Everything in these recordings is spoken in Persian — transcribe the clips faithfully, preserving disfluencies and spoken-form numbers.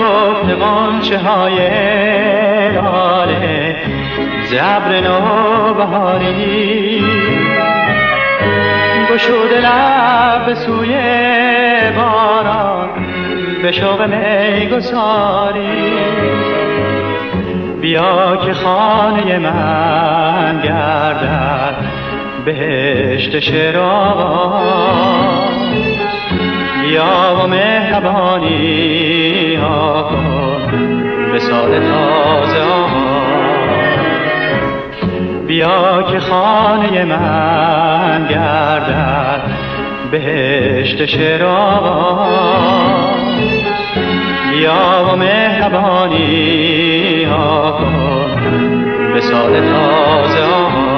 شکفت غنچه های لاله ز ابر نوبهاری، گشوده لب به سوی باران به شوق میگساری. بیا که خانه من گردد بهشت شیرآواز، بیا و مهربانی ها کن به سال تازه آغاز. بیا که خانه من گردد بهشت شیرآواز، بیا و مهربانی ها کن به سال تازه آغاز.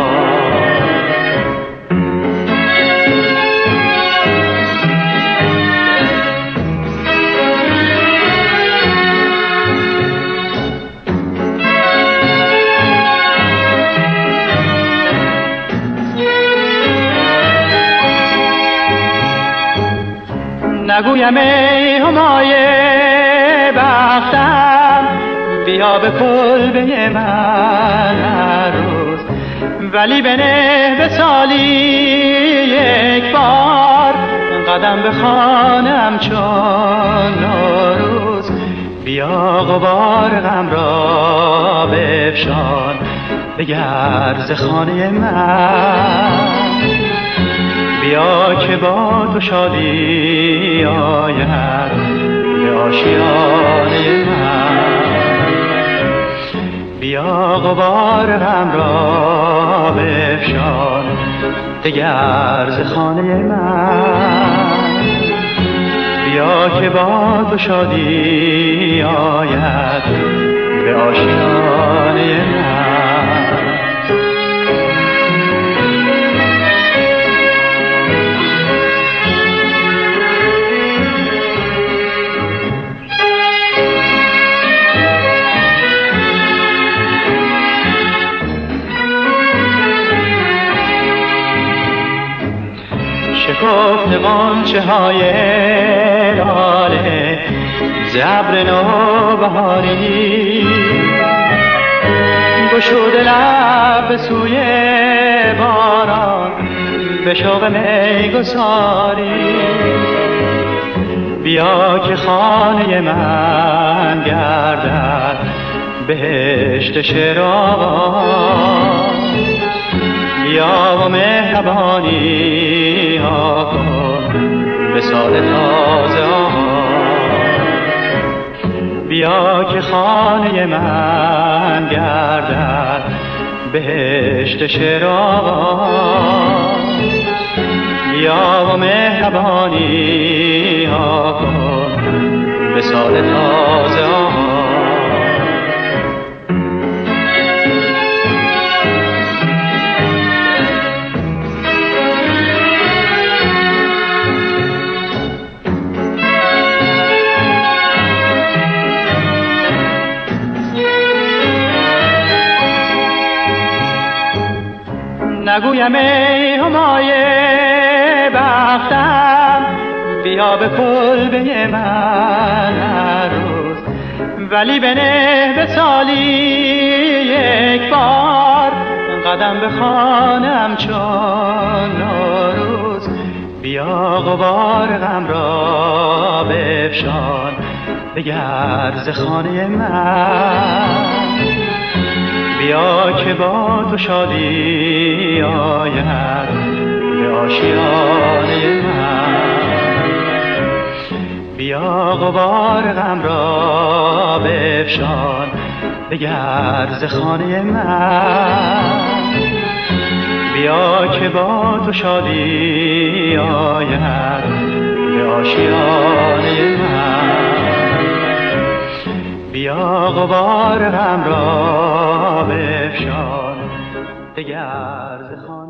نگویم ای همای بختم بیا به کلبه من هر روز، ولی بنه به سالی یک بار قدم به خانم چون نوروز. بیا غبار غم را بفشان بگرد ز خانه من، بیا که با تو شادی آید به آشیانه من. بیا غبار غم را بفشان دگر ز خانه من، بیا که با تو شادی آید به آشیانه من. شکفت غنچه های لاله ز ابر نوبهاری، گشوده لب به سوی باران به شوق میگساری. بیا که خانه من گردد بهشت شیرآواز، بیا و مهربانی ها کن به سال تازه آغاز. بیا که خانه من گردد بهشت شیرآواز، بیا و مهربانی ها کن به سال تازه آغاز. نگویم ای همای بختم بیا به کلبه من هر روز، ولی بنه به سالی یک بار قدم به خانم چون نوروز. بیا غبار غم را بفشان دگر ز خانه من، بیا که با تو شادی آید به آشیانه من. بیا غبار غم را بفشان بگرد ز خانه من، بیا که با تو شادی آید به آشیانه من. بیا غبار غم را بفشان دگر ز خانه